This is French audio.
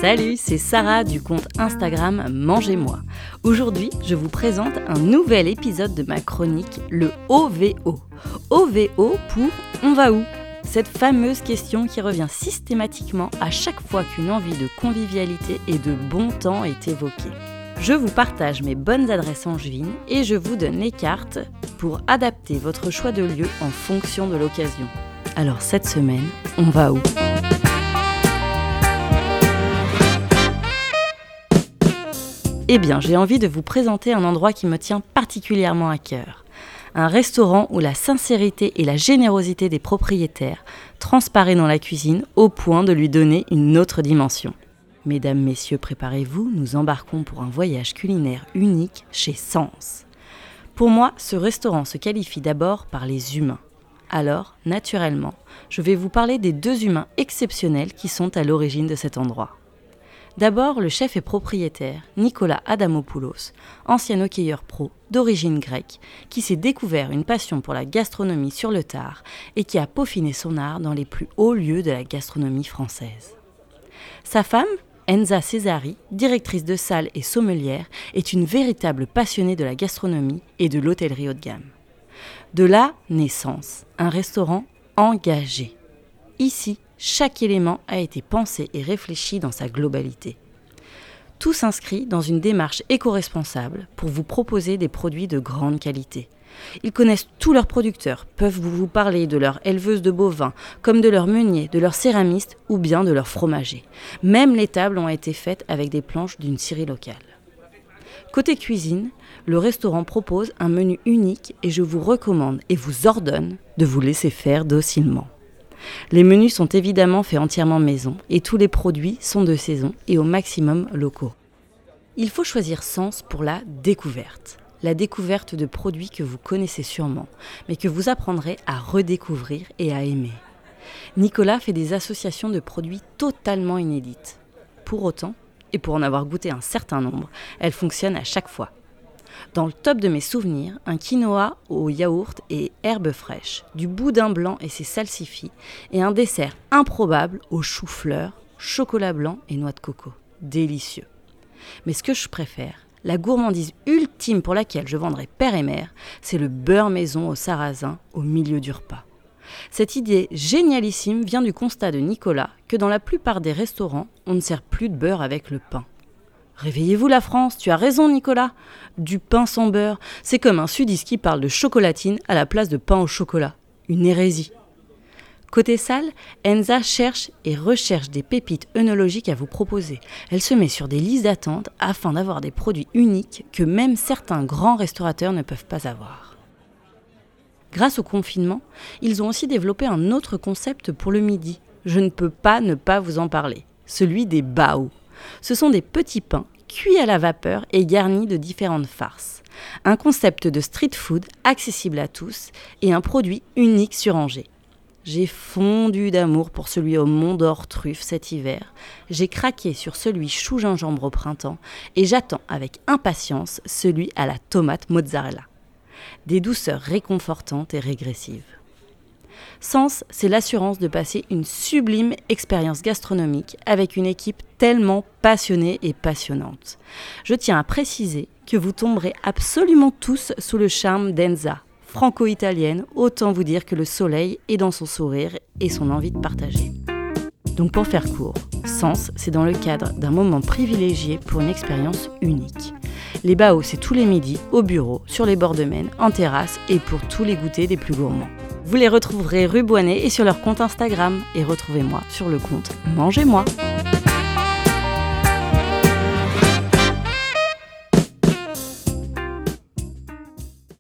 Salut, c'est Sarah du compte Instagram Mangez-moi. Aujourd'hui, je vous présente un nouvel épisode de ma chronique, le OVO. OVO pour On va où ? Cette fameuse question qui revient systématiquement à chaque fois qu'une envie de convivialité et de bon temps est évoquée. Je vous partage mes bonnes adresses angevines et je vous donne les cartes pour adapter votre choix de lieu en fonction de l'occasion. Alors cette semaine, on va où ? Eh bien, j'ai envie de vous présenter un endroit qui me tient particulièrement à cœur. Un restaurant où la sincérité et la générosité des propriétaires transparaissent dans la cuisine au point de lui donner une autre dimension. Mesdames, messieurs, préparez-vous, nous embarquons pour un voyage culinaire unique chez Sens. Pour moi, ce restaurant se qualifie d'abord par les humains. Alors, naturellement, je vais vous parler des deux humains exceptionnels qui sont à l'origine de cet endroit. D'abord, le chef et propriétaire, Nicolas Adamopoulos, ancien hockeyeur pro d'origine grecque, qui s'est découvert une passion pour la gastronomie sur le tard et qui a peaufiné son art dans les plus hauts lieux de la gastronomie française. Sa femme, Enza Cesari, directrice de salle et sommelière, est une véritable passionnée de la gastronomie et de l'hôtellerie haut de gamme. De là, naissance, un restaurant engagé. Ici, chaque élément a été pensé et réfléchi dans sa globalité. Tout s'inscrit dans une démarche éco-responsable pour vous proposer des produits de grande qualité. Ils connaissent tous leurs producteurs, peuvent vous parler de leur éleveuse de bovins, comme de leurs meuniers, de leurs céramistes ou bien de leurs fromagers. Même les tables ont été faites avec des planches d'une scierie locale. Côté cuisine, le restaurant propose un menu unique et je vous recommande et vous ordonne de vous laisser faire docilement. Les menus sont évidemment faits entièrement maison et tous les produits sont de saison et au maximum locaux. Il faut choisir Sens pour la découverte de produits que vous connaissez sûrement, mais que vous apprendrez à redécouvrir et à aimer. Nicolas fait des associations de produits totalement inédites. Pour autant, et pour en avoir goûté un certain nombre, elles fonctionnent à chaque fois. Dans le top de mes souvenirs, un quinoa au yaourt et herbes fraîches, du boudin blanc et ses salsifis, et un dessert improbable au chou-fleur, chocolat blanc et noix de coco. Délicieux. Mais ce que je préfère, la gourmandise ultime pour laquelle je vendrai père et mère, c'est le beurre maison au sarrasin au milieu du repas. Cette idée génialissime vient du constat de Nicolas que dans la plupart des restaurants, on ne sert plus de beurre avec le pain. Réveillez-vous la France, tu as raison Nicolas. Du pain sans beurre, c'est comme un sudiste qui parle de chocolatine à la place de pain au chocolat. Une hérésie. Côté salle, Enza cherche et recherche des pépites œnologiques à vous proposer. Elle se met sur des listes d'attente afin d'avoir des produits uniques que même certains grands restaurateurs ne peuvent pas avoir. Grâce au confinement, ils ont aussi développé un autre concept pour le midi. Je ne peux pas ne pas vous en parler, celui des bao. Ce sont des petits pains cuits à la vapeur et garnis de différentes farces. Un concept de street food accessible à tous et un produit unique sur Angers. J'ai fondu d'amour pour celui au Mont d'Or truffe cet hiver. J'ai craqué sur celui chou gingembre au printemps et j'attends avec impatience celui à la tomate mozzarella. Des douceurs réconfortantes et régressives. Sens, c'est l'assurance de passer une sublime expérience gastronomique avec une équipe tellement passionnée et passionnante. Je tiens à préciser que vous tomberez absolument tous sous le charme d'Enza, franco-italienne, autant vous dire que le soleil est dans son sourire et son envie de partager. Donc pour faire court, Sens, c'est dans le cadre d'un moment privilégié pour une expérience unique. Les bao, c'est tous les midis, au bureau, sur les bords de Maine, en terrasse et pour tous les goûters des plus gourmands. Vous les retrouverez rue Boisnet et sur leur compte Instagram. Et retrouvez-moi sur le compte Mangez-moi.